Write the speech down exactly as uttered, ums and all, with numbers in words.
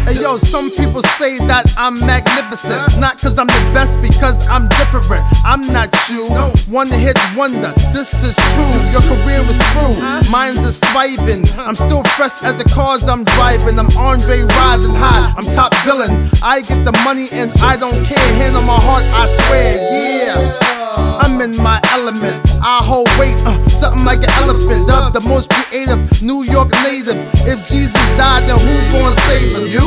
Hey yo, some people say that I'm magnificent. Not cause I'm the best, because I'm different. I'm not you, one hit wonder. This is true, your career is through. Mine's is thriving. I'm still fresh as the cars I'm driving. I'm Andre rising high, I'm top billing. I get the money and I don't care. Hand on my heart, I swear, yeah. I'm in my element, I hold weight, uh, something like an elephant. Dubbed the most creative New York native. If Jesus died, then who gon' save us? You?